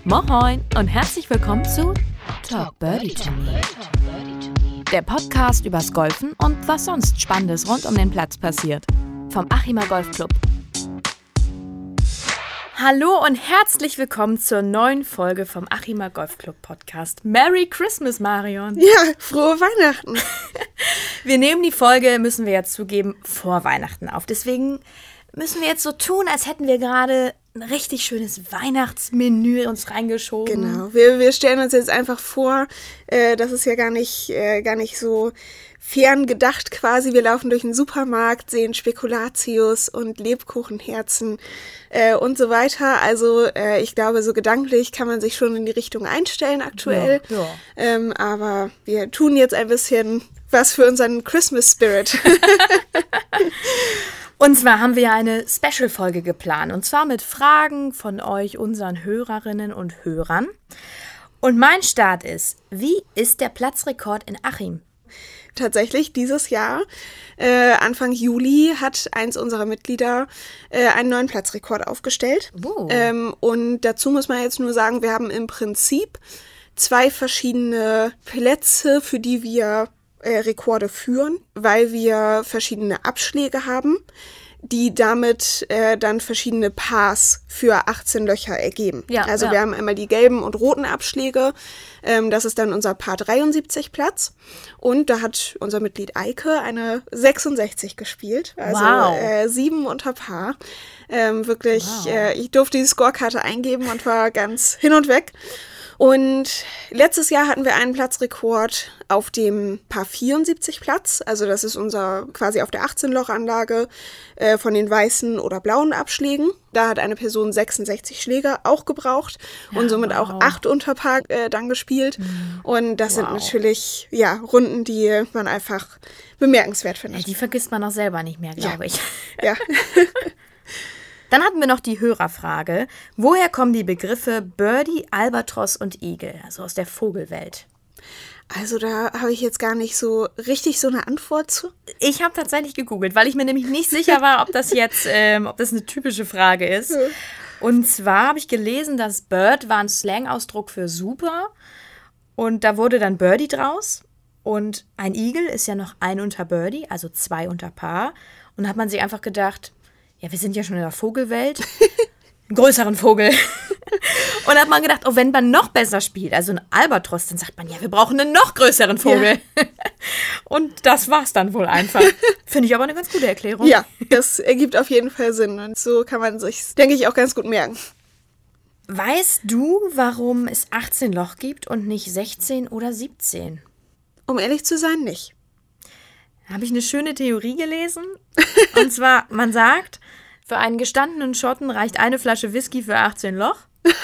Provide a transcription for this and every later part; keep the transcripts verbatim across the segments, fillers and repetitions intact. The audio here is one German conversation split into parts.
Moin und herzlich willkommen zu Talk Birdie to Me, der Podcast übers Golfen und was sonst Spannendes rund um den Platz passiert. Vom Achimer Golfclub. Hallo und herzlich willkommen zur neuen Folge vom Achimer Golfclub Podcast. Merry Christmas, Marion! Ja, frohe Weihnachten! Wir nehmen die Folge, müssen wir jetzt zugeben, vor Weihnachten auf. Deswegen müssen wir jetzt so tun, als hätten wir gerade ein richtig schönes Weihnachtsmenü uns reingeschoben. Genau, wir, wir stellen uns jetzt einfach vor, äh, das ist ja gar nicht, äh, gar nicht so fern gedacht quasi. Wir laufen durch den Supermarkt, sehen Spekulatius und Lebkuchenherzen äh, und so weiter. Also äh, ich glaube, so gedanklich kann man sich schon in die Richtung einstellen aktuell. Ja, ja. Ähm, aber wir tun jetzt ein bisschen was für unseren Christmas Spirit. Und zwar haben wir eine Special-Folge geplant. Und zwar mit Fragen von euch, unseren Hörerinnen und Hörern. Und mein Start ist, wie ist der Platzrekord in Achim? Tatsächlich dieses Jahr, äh, Anfang Juli, hat eins unserer Mitglieder äh, einen neuen Platzrekord aufgestellt. Oh. Ähm, und dazu muss man jetzt nur sagen, wir haben im Prinzip zwei verschiedene Plätze, für die wir äh, Rekorde führen, weil wir verschiedene Abschläge haben, die damit äh, dann verschiedene Pars für achtzehn Löcher ergeben. Ja, also ja. wir haben einmal die gelben und roten Abschläge. Ähm, das ist dann unser Par dreiundsiebzig Platz. Und da hat unser Mitglied Eike eine sechsundsechzig gespielt. Also Wow. äh, sieben unter Par. Ähm, wirklich, Wow. äh, ich durfte die Scorekarte eingeben und war ganz hin und weg. Und letztes Jahr hatten wir einen Platzrekord auf dem Par vierundsiebzig Platz. Also das ist unser quasi auf der achtzehn-Loch-Anlage äh, von den weißen oder blauen Abschlägen. Da hat eine Person sechsundsechzig Schläge auch gebraucht Ja, und somit wow. auch acht unter Par äh, dann gespielt. Mhm. Und das Wow. sind natürlich ja Runden, die man einfach bemerkenswert Ja, findet. die vergisst man auch selber nicht mehr, glaube ich. Ja. Dann hatten wir noch die Hörerfrage. Woher kommen die Begriffe Birdie, Albatros und Igel? Also aus der Vogelwelt. Also da habe ich jetzt gar nicht so richtig so eine Antwort zu. Ich habe tatsächlich gegoogelt, weil ich mir nämlich nicht sicher war, ob das jetzt ähm, ob das eine typische Frage ist. Ja. Und zwar habe ich gelesen, dass Bird war ein Slang-Ausdruck für super. Und da wurde dann Birdie draus. Und ein Igel ist ja noch ein unter Birdie, also zwei unter Par. Und da hat man sich einfach gedacht, ja, wir sind ja schon in der Vogelwelt, einen größeren Vogel. Und da hat man gedacht, oh, wenn man noch besser spielt, also ein Albatros, dann sagt man, ja, wir brauchen einen noch größeren Vogel. Ja. Und das war's dann wohl einfach. Finde ich aber eine ganz gute Erklärung. Ja, das ergibt auf jeden Fall Sinn. Und so kann man sich, denke ich, auch ganz gut merken. Weißt du, warum es achtzehn Loch gibt und nicht sechzehn oder siebzehn? Um ehrlich zu sein, nicht. Da habe ich eine schöne Theorie gelesen. Und zwar, man sagt, für einen gestandenen Schotten reicht eine Flasche Whisky für achtzehn Loch.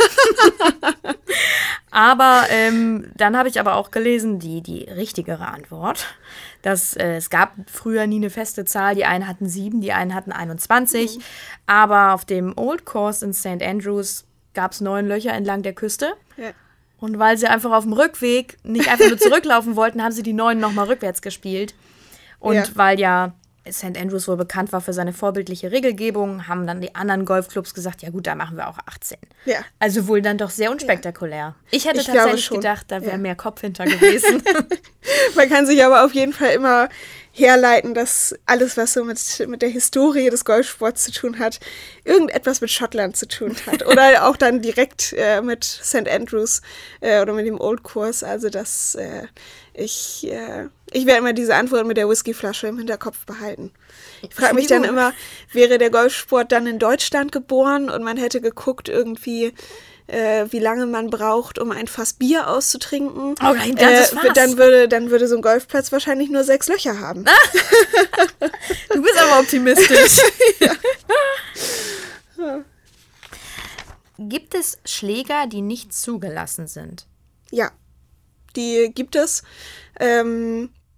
aber ähm, dann habe ich aber auch gelesen, die, die richtigere Antwort, dass äh, es gab früher nie eine feste Zahl. Die einen hatten sieben, die einen hatten einundzwanzig. Mhm. Aber auf dem Old Course in Saint Andrews gab es neun Löcher entlang der Küste. Ja. Und weil sie einfach auf dem Rückweg nicht einfach nur zurücklaufen wollten, haben sie die neun nochmal rückwärts gespielt. Und ja. weil ja Saint Andrews wohl bekannt war für seine vorbildliche Regelgebung, haben dann die anderen Golfclubs gesagt, ja gut, da machen wir auch achtzehn. Ja. Also wohl dann doch sehr unspektakulär. Ja. Ich hätte ich tatsächlich gedacht, da wäre ja. mehr Kopf hinter gewesen. Man kann sich aber auf jeden Fall immer herleiten, dass alles, was so mit, mit der Historie des Golfsports zu tun hat, irgendetwas mit Schottland zu tun hat. Oder auch dann direkt äh, mit Saint Andrews äh, oder mit dem Old Course. Also das, äh, ich, äh, ich werde immer diese Antwort mit der Whiskyflasche im Hinterkopf behalten. Ich frage mich dann immer, wäre der Golfsport dann in Deutschland geboren und man hätte geguckt irgendwie, äh, wie lange man braucht, um ein Fass Bier auszutrinken. Oh, ein ganzes Fass. Äh, dann würde, dann würde so ein Golfplatz wahrscheinlich nur sechs Löcher haben. Du bist aber optimistisch. Ja. Ja. Gibt es Schläger, die nicht zugelassen sind? Ja, die gibt es. Ähm,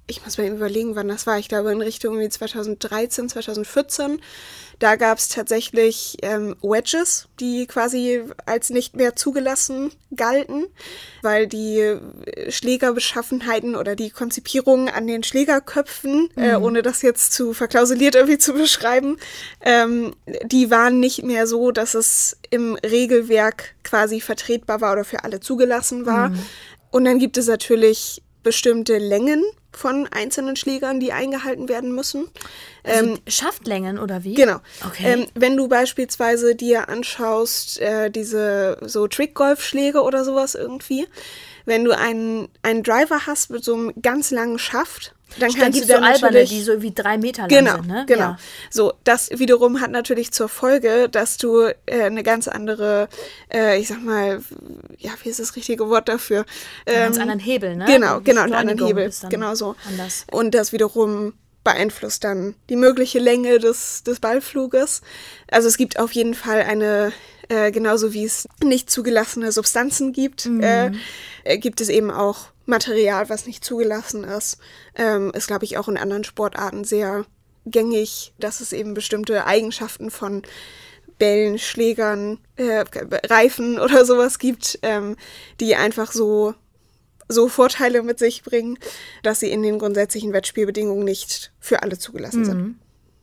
ich muss mir überlegen, wann das war. Ich glaube in Richtung wie zwanzig dreizehn, zwanzig vierzehn. Da gab es tatsächlich ähm, Wedges, die quasi als nicht mehr zugelassen galten, weil die Schlägerbeschaffenheiten oder die Konzipierung an den Schlägerköpfen, mhm. äh, ohne das jetzt zu verklausuliert irgendwie zu beschreiben, ähm, die waren nicht mehr so, dass es im Regelwerk quasi vertretbar war oder für alle zugelassen war. Mhm. Und dann gibt es natürlich bestimmte Längen von einzelnen Schlägern, die eingehalten werden müssen. Also ähm, Schaftlängen oder wie? Genau. Okay. Ähm, wenn du beispielsweise dir anschaust, äh, diese so Trick-Golf-Schläge oder sowas irgendwie, wenn du einen, einen Driver hast mit so einem ganz langen Schaft, dann Stimmt, kannst gibt du so dann alberne, natürlich, die so wie drei Meter lang genau, sind, ne? Genau, Ja. So, das wiederum hat natürlich zur Folge, dass du äh, eine ganz andere, äh, ich sag mal, ja, wie ist das richtige Wort dafür? Ähm, einen ganz Ähm, anderen Hebel, ne? Genau, Die genau, einen anderen Beschleunigung Hebel, ist dann genau so. anders. Und das wiederum beeinflusst dann die mögliche Länge des, des Ballfluges. Also es gibt auf jeden Fall eine, äh, genauso wie es nicht zugelassene Substanzen gibt, mhm. äh, gibt es eben auch Material, was nicht zugelassen ist. Ähm, ist, glaube ich, auch in anderen Sportarten sehr gängig, dass es eben bestimmte Eigenschaften von Bällen, Schlägern, äh, Reifen oder sowas gibt, ähm, die einfach so, so Vorteile mit sich bringen, dass sie in den grundsätzlichen Wettspielbedingungen nicht für alle zugelassen mhm. sind.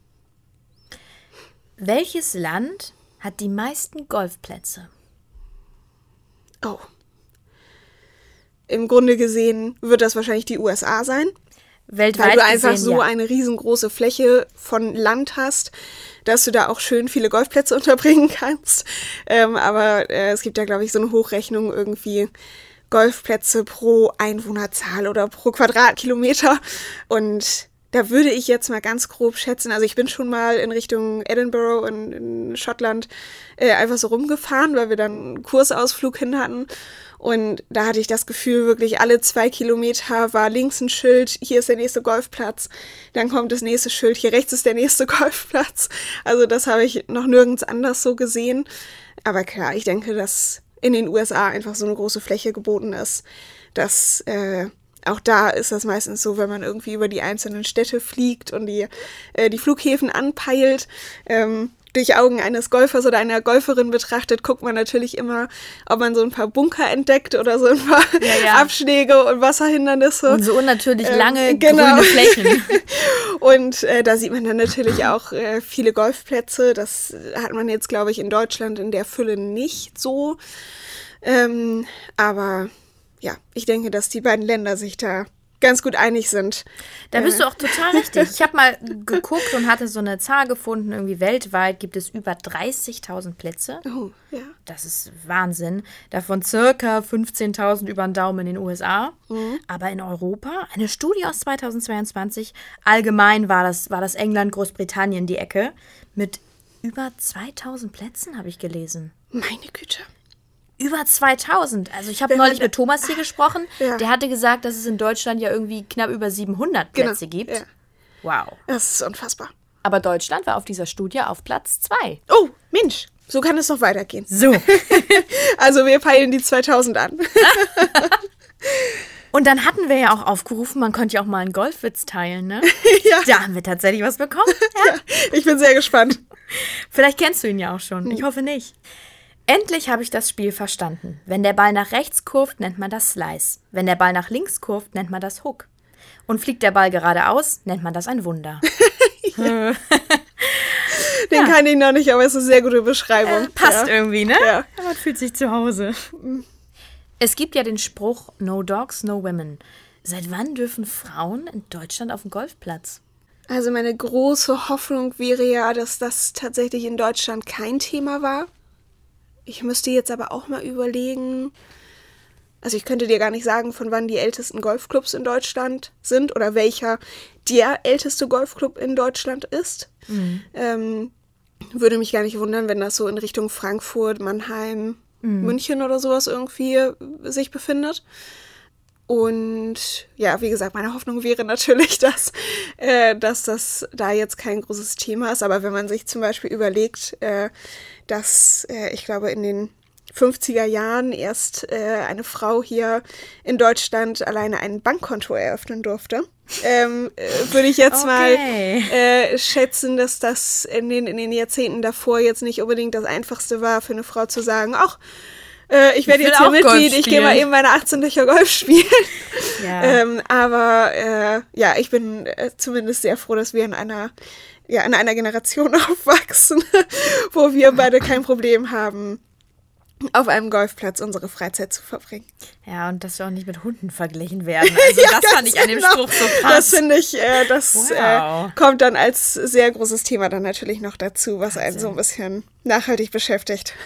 Welches Land hat die meisten Golfplätze? Oh. Im Grunde gesehen wird das wahrscheinlich die U S A sein. Weltweit weil du einfach gesehen, so ja. eine riesengroße Fläche von Land hast, dass du da auch schön viele Golfplätze unterbringen kannst. Ähm, aber äh, es gibt ja, glaube ich, so eine Hochrechnung irgendwie Golfplätze pro Einwohnerzahl oder pro Quadratkilometer. Und da würde ich jetzt mal ganz grob schätzen, also ich bin schon mal in Richtung Edinburgh in, in Schottland äh, einfach so rumgefahren, weil wir dann einen Kursausflug hin hatten. Und da hatte ich das Gefühl, wirklich alle zwei Kilometer war links ein Schild, hier ist der nächste Golfplatz, dann kommt das nächste Schild, hier rechts ist der nächste Golfplatz. Also das habe ich noch nirgends anders so gesehen. Aber klar, ich denke, dass in den U S A einfach so eine große Fläche geboten ist, dass äh, auch da ist das meistens so, wenn man irgendwie über die einzelnen Städte fliegt und die, äh, die Flughäfen anpeilt, ähm, durch Augen eines Golfers oder einer Golferin betrachtet, guckt man natürlich immer, ob man so ein paar Bunker entdeckt oder so ein paar ja, ja. Abschläge und Wasserhindernisse. Und so unnatürlich ähm, lange genau. grüne Flächen. Und äh, da sieht man dann natürlich auch äh, viele Golfplätze. Das hat man jetzt, glaube ich, in Deutschland in der Fülle nicht so. Ähm, aber ja, ich denke, dass die beiden Länder sich da ganz gut einig sind. Da bist du auch total richtig. Ich habe mal geguckt und hatte so eine Zahl gefunden, irgendwie weltweit gibt es über dreißigtausend Plätze. Oh, ja. Das ist Wahnsinn. Davon circa fünfzehntausend über den Daumen in den U S A. Mhm. Aber in Europa, eine Studie aus zweitausendzweiundzwanzig, allgemein war das, war das England, Großbritannien die Ecke, mit über zweitausend Plätzen, habe ich gelesen. Meine Güte. Über zweitausend. Also ich habe neulich mit Thomas hier gesprochen. Ja. Der hatte gesagt, dass es in Deutschland ja irgendwie knapp über siebenhundert Plätze genau. gibt. Ja. Wow. Das ist unfassbar. Aber Deutschland war auf dieser Studie auf Platz zwei. Oh, Mensch. So kann es doch weitergehen. So. Also wir peilen die zweitausend an. Und dann hatten wir ja auch aufgerufen, man konnte ja auch mal einen Golfwitz teilen, ne? Ja. Da haben wir tatsächlich was bekommen. Ja. Ja, ich bin sehr gespannt. Vielleicht kennst du ihn ja auch schon. Ich hoffe nicht. Endlich habe ich das Spiel verstanden. Wenn der Ball nach rechts kurvt, nennt man das Slice. Wenn der Ball nach links kurvt, nennt man das Hook. Und fliegt der Ball geradeaus, nennt man das ein Wunder. Den ja. kann ich noch nicht, aber es ist eine sehr gute Beschreibung. Äh, passt ja. irgendwie, ne? Ja. Man fühlt sich zu Hause. Es gibt ja den Spruch, no dogs, no women. Seit wann dürfen Frauen in Deutschland auf den Golfplatz? Also meine große Hoffnung wäre ja, dass das tatsächlich in Deutschland kein Thema war. Ich müsste jetzt aber auch mal überlegen, also ich könnte dir gar nicht sagen, von wann die ältesten Golfclubs in Deutschland sind oder welcher der älteste Golfclub in Deutschland ist. Mhm. Ähm, würde mich gar nicht wundern, wenn das so in Richtung Frankfurt, Mannheim, mhm. München oder sowas irgendwie sich befindet. Und ja, wie gesagt, meine Hoffnung wäre natürlich, dass, äh, dass das da jetzt kein großes Thema ist. Aber wenn man sich zum Beispiel überlegt, äh, dass äh, ich glaube in den fünfziger Jahren erst äh, eine Frau hier in Deutschland alleine ein Bankkonto eröffnen durfte. Ähm, äh, würde ich jetzt okay. mal äh, schätzen, dass das in den, in den Jahrzehnten davor jetzt nicht unbedingt das Einfachste war, für eine Frau zu sagen, ach, äh, ich werde jetzt hier Mitglied, ich gehe mal eben meine achtzehn Löcher Golf spielen. Ja. ähm, aber äh, ja, ich bin äh, zumindest sehr froh, dass wir in einer ja, in einer Generation aufwachsen, wo wir beide kein Problem haben, auf einem Golfplatz unsere Freizeit zu verbringen. Ja, und dass wir auch nicht mit Hunden verglichen werden. Also ja, das fand ich an dem genau. Spruch so krass. Das finde ich, äh, das wow. äh, kommt dann als sehr großes Thema dann natürlich noch dazu, was einen so ein bisschen nachhaltig beschäftigt.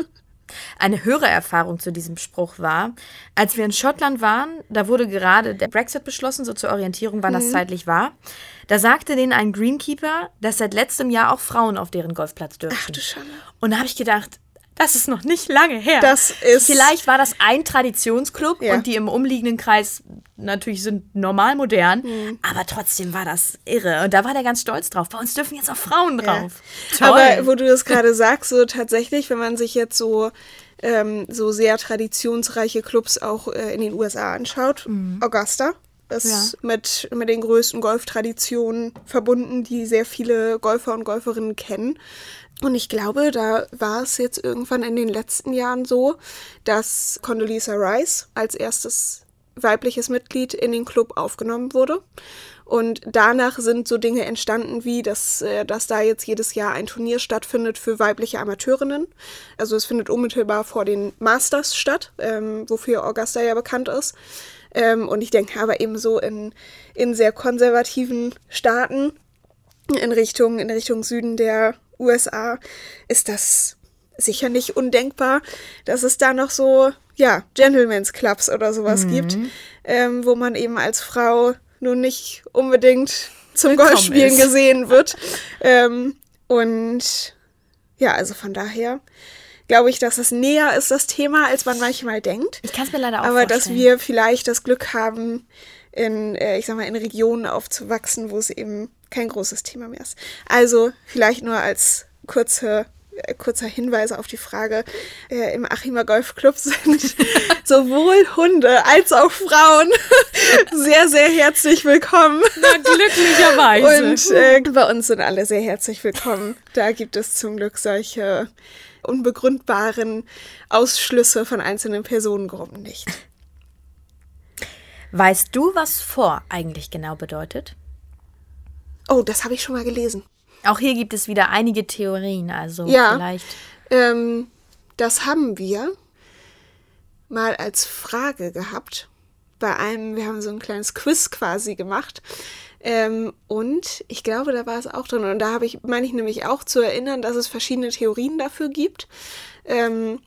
Eine Hörererfahrung zu diesem Spruch war, als wir in Schottland waren, da wurde gerade der Brexit beschlossen, so zur Orientierung, wann mhm. das zeitlich war. Da sagte denen ein Greenkeeper, dass seit letztem Jahr auch Frauen auf deren Golfplatz dürfen. Ach du Schande. Und da habe ich gedacht, das ist noch nicht lange her. Das ist Vielleicht war das ein Traditionsclub ja. und die im umliegenden Kreis natürlich sind normal modern, mhm. aber trotzdem war das irre. Und da war der ganz stolz drauf. Bei uns dürfen jetzt auch Frauen drauf. Ja. Aber wo du das gerade sagst, so tatsächlich, wenn man sich jetzt so, ähm, so sehr traditionsreiche Clubs auch äh, in den U S A anschaut, mhm. Augusta ist ja. mit, mit den größten Golftraditionen verbunden, die sehr viele Golfer und Golferinnen kennen. Und ich glaube, da war es jetzt irgendwann in den letzten Jahren so, dass Condoleezza Rice als erstes weibliches Mitglied in den Club aufgenommen wurde. Und danach sind so Dinge entstanden wie, dass, dass da jetzt jedes Jahr ein Turnier stattfindet für weibliche Amateurinnen. Also es findet unmittelbar vor den Masters statt, ähm, wofür Augusta ja bekannt ist. Ähm, und ich denke aber eben so in, in sehr konservativen Staaten in Richtung, in Richtung Süden der U S A ist das sicher nicht undenkbar, dass es da noch so, ja, Gentlemen's Clubs oder sowas mhm. gibt, ähm, wo man eben als Frau nun nicht unbedingt zum Willkommen Golfspielen ist. gesehen wird. ähm, und ja, also von daher glaube ich, dass es näher ist, das Thema, als man manchmal denkt. Ich kann es mir leider auch Aber vorstellen. dass wir vielleicht das Glück haben, in, äh, ich sag mal, in Regionen aufzuwachsen, wo es eben kein großes Thema mehr ist. Also vielleicht nur als kurze, äh, kurzer Hinweis auf die Frage, äh, im Achimer Golfclub sind sowohl Hunde als auch Frauen sehr, sehr herzlich willkommen. Na, glücklicherweise. Und äh, bei uns sind alle sehr herzlich willkommen. Da gibt es zum Glück solche unbegründbaren Ausschlüsse von einzelnen Personengruppen nicht. Weißt du, was vor eigentlich genau bedeutet? Oh, das habe ich schon mal gelesen. Auch hier gibt es wieder einige Theorien, also ja, vielleicht. Ähm, das haben wir mal als Frage gehabt. Bei einem, wir haben so ein kleines Quiz quasi gemacht. Ähm, und ich glaube, da war es auch drin. Und da habe ich, meine ich nämlich auch zu erinnern, dass es verschiedene Theorien dafür gibt. Ähm,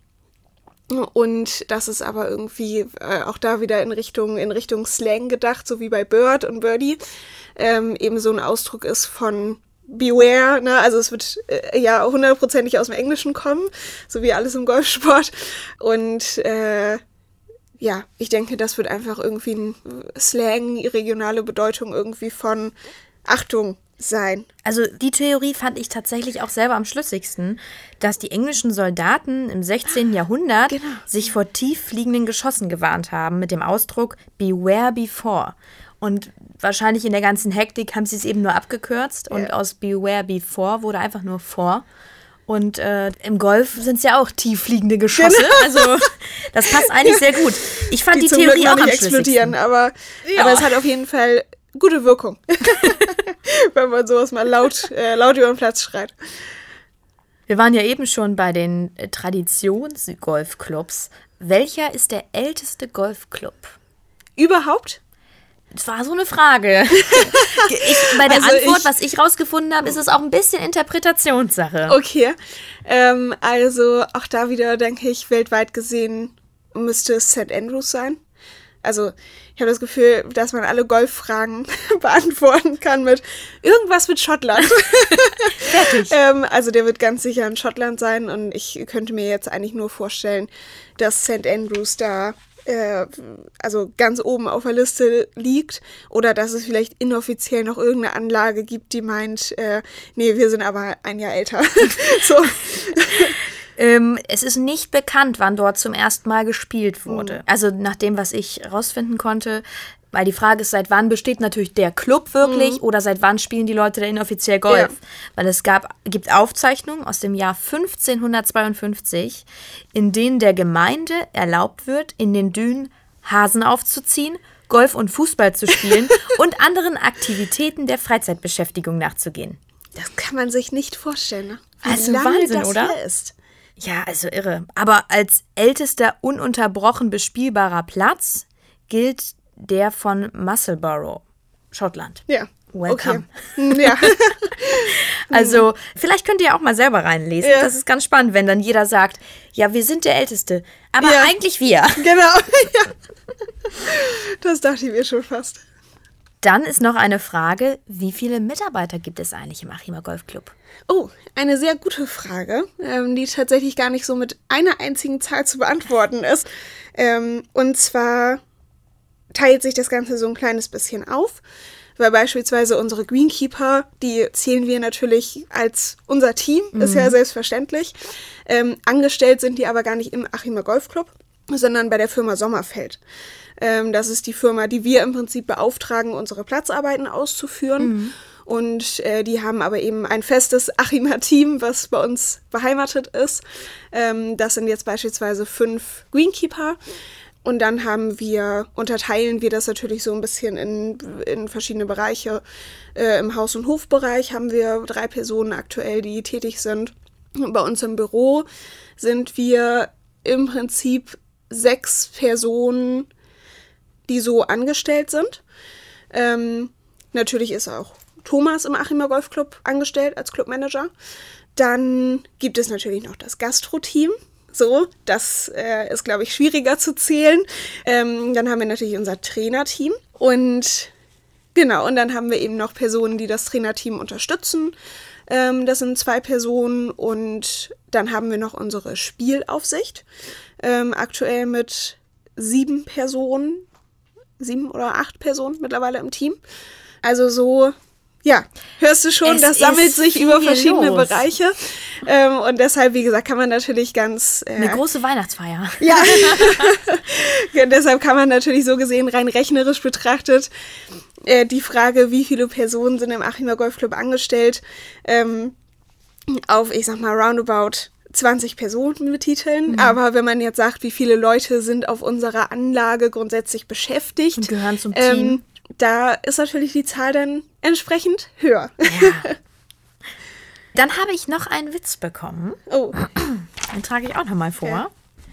Und das ist aber irgendwie äh, auch da wieder in Richtung, in Richtung Slang gedacht, so wie bei Bird und Birdie, ähm, eben so ein Ausdruck ist von Beware, ne? Also es wird äh, ja hundertprozentig aus dem Englischen kommen, so wie alles im Golfsport. Und äh, ja, ich denke, das wird einfach irgendwie ein Slang, regionale Bedeutung irgendwie von Achtung sein. Also die Theorie fand ich tatsächlich auch selber am schlüssigsten, dass die englischen Soldaten im sechzehnten Jahrhundert genau. sich vor tief fliegenden Geschossen gewarnt haben mit dem Ausdruck Beware before. Und wahrscheinlich in der ganzen Hektik haben sie es eben nur abgekürzt ja. und aus Beware before wurde einfach nur vor. Und äh, im Golf sind es ja auch tief fliegende Geschosse. Genau. Also das passt eigentlich sehr gut. Ich fand die, die Theorie auch am nicht explodieren, aber, ja. aber es hat auf jeden Fall gute Wirkung, wenn man sowas mal laut, äh, laut über den Platz schreit. Wir waren ja eben schon bei den äh, Traditions-Golfclubs. Welcher ist der älteste Golfclub? Überhaupt? Das war so eine Frage. ich, bei der also Antwort, ich, was ich rausgefunden habe, ist es auch ein bisschen Interpretationssache. Okay, ähm, also auch da wieder denke ich, weltweit gesehen müsste es Sankt Andrews sein. Also ich habe das Gefühl, dass man alle Golffragen beantworten kann mit irgendwas mit Schottland. Fertig. ähm, also der wird ganz sicher in Schottland sein und ich könnte mir jetzt eigentlich nur vorstellen, dass Sankt Andrews da äh, also ganz oben auf der Liste liegt oder dass es vielleicht inoffiziell noch irgendeine Anlage gibt, die meint, äh, nee, wir sind aber ein Jahr älter. so. Ähm, es ist nicht bekannt, wann dort zum ersten Mal gespielt wurde. Mhm. Also nach dem, was ich rausfinden konnte, weil die Frage ist, seit wann besteht natürlich der Club wirklich mhm. oder seit wann spielen die Leute da inoffiziell Golf? Ja. Weil es gab, gibt Aufzeichnungen aus dem Jahr fünfzehnhundertzweiundfünfzig, in denen der Gemeinde erlaubt wird, in den Dünen Hasen aufzuziehen, Golf und Fußball zu spielen und anderen Aktivitäten der Freizeitbeschäftigung nachzugehen. Das kann man sich nicht vorstellen, ne? Wie also lange Wahnsinn, das oder? Hier ist. Ja, also irre. Aber als ältester ununterbrochen bespielbarer Platz gilt der von Musselburgh, Schottland. Ja. Welcome. Okay. Ja. Also, vielleicht könnt ihr auch mal selber reinlesen. Ja. Das ist ganz spannend, wenn dann jeder sagt, ja, wir sind der Älteste, aber ja. eigentlich wir. Genau. Ja. Das dachte ich mir schon fast. Dann ist noch eine Frage, wie viele Mitarbeiter gibt es eigentlich im Achimer Golfclub? Oh, eine sehr gute Frage, ähm, die tatsächlich gar nicht so mit einer einzigen Zahl zu beantworten ist. Ähm, und zwar teilt sich das Ganze so ein kleines bisschen auf, weil beispielsweise unsere Greenkeeper, die zählen wir natürlich als unser Team, mhm. ist ja selbstverständlich. Ähm, angestellt sind die aber gar nicht im Achimer Golfclub, sondern bei der Firma Sommerfeld. Ähm, das ist die Firma, die wir im Prinzip beauftragen, unsere Platzarbeiten auszuführen. Mhm. Und äh, die haben aber eben ein festes Achimer Team, was bei uns beheimatet ist. Ähm, das sind jetzt beispielsweise fünf Greenkeeper. Und dann haben wir, unterteilen wir das natürlich so ein bisschen in, in verschiedene Bereiche. Äh, Im Haus- und Hofbereich haben wir drei Personen aktuell, die tätig sind. Und bei uns im Büro sind wir im Prinzip sechs Personen, die so angestellt sind. Ähm, natürlich ist auch Thomas im Achimer Golfclub angestellt als Clubmanager. Dann gibt es natürlich noch das Gastro-Team. So, das äh, ist, glaube ich, schwieriger zu zählen. Ähm, dann haben wir natürlich unser Trainerteam. Und genau, und dann haben wir eben noch Personen, die das Trainerteam unterstützen. Ähm, das sind zwei Personen. Und dann haben wir noch unsere Spielaufsicht. Ähm, aktuell mit sieben Personen. Sieben oder acht Personen mittlerweile im Team. Also so, ja, hörst du schon, es das sammelt sich über verschiedene los. Bereiche. Ähm, und deshalb, wie gesagt, kann man natürlich ganz... Äh, Eine große Weihnachtsfeier. Ja, ja, deshalb kann man natürlich so gesehen rein rechnerisch betrachtet äh, die Frage, wie viele Personen sind im Achimer Golfclub angestellt, ähm, auf, ich sag mal, roundabout zwanzig Personen betiteln. Mhm. Aber wenn man jetzt sagt, wie viele Leute sind auf unserer Anlage grundsätzlich beschäftigt, und gehören zum ähm, Team, da ist natürlich die Zahl dann entsprechend höher. Ja. Dann habe ich noch einen Witz bekommen. Oh. Den trage ich auch noch mal vor. Ja.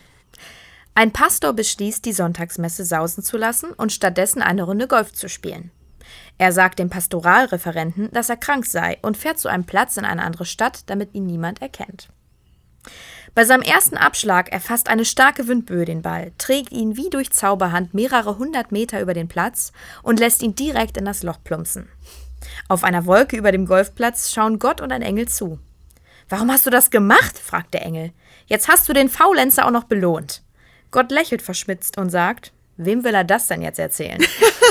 Ein Pastor beschließt, die Sonntagsmesse sausen zu lassen und stattdessen eine Runde Golf zu spielen. Er sagt dem Pastoralreferenten, dass er krank sei und fährt zu einem Platz in eine andere Stadt, damit ihn niemand erkennt. Bei seinem ersten Abschlag erfasst eine starke Windböe den Ball, trägt ihn wie durch Zauberhand mehrere hundert Meter über den Platz und lässt ihn direkt in das Loch plumpsen. Auf einer Wolke über dem Golfplatz schauen Gott und ein Engel zu. »Warum hast du das gemacht?« fragt der Engel. »Jetzt hast du den Faulenzer auch noch belohnt.« Gott lächelt verschmitzt und sagt, wem will er das denn jetzt erzählen?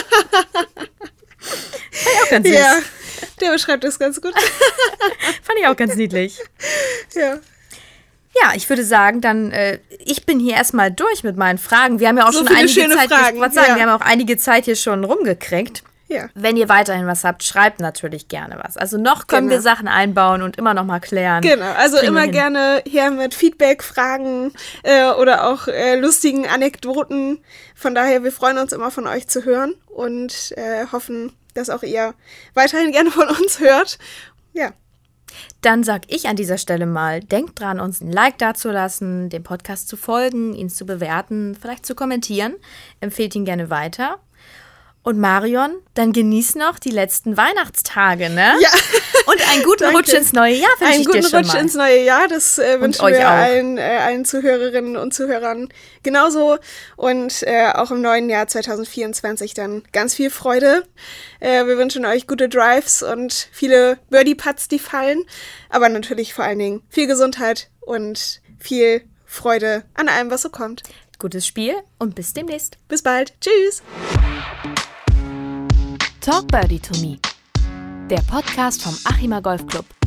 Fand ich auch ganz süß. Ja, der beschreibt das ganz gut. Fand ich auch ganz niedlich. Ja. Ja, ich würde sagen, dann, äh, ich bin hier erstmal durch mit meinen Fragen. Wir haben ja auch so schon viele einige schöne Zeit, Fragen. Ich wollte sagen, ja. wir haben auch einige Zeit hier schon rumgekriegt. Ja. Wenn ihr weiterhin was habt, schreibt natürlich gerne was. Also noch können genau. wir Sachen einbauen und immer noch mal klären. Genau, also immer gerne her mit Feedback, Fragen äh, oder auch äh, lustigen Anekdoten. Von daher, wir freuen uns immer von euch zu hören und äh, hoffen, dass auch ihr weiterhin gerne von uns hört. Ja. Dann sag ich an dieser Stelle mal, denkt dran, uns ein Like dazulassen, dem Podcast zu folgen, ihn zu bewerten, vielleicht zu kommentieren. Empfehlt ihn gerne weiter. Und Marion, dann genieß noch die letzten Weihnachtstage, ne? Ja. Und einen guten Rutsch ins neue Jahr wünsche ich dir schon mal. Einen guten Rutsch ins neue Jahr, das äh, wünschen euch wir auch. allen, äh, allen Zuhörerinnen und Zuhörern genauso. Und äh, auch im neuen Jahr zwanzig vierundzwanzig dann ganz viel Freude. Äh, wir wünschen euch gute Drives und viele Birdie-Putts, die fallen. Aber natürlich vor allen Dingen viel Gesundheit und viel Freude an allem, was so kommt. Gutes Spiel und bis demnächst. Bis bald. Tschüss. Talk Birdie to Me, der Podcast vom Achimer Golfclub.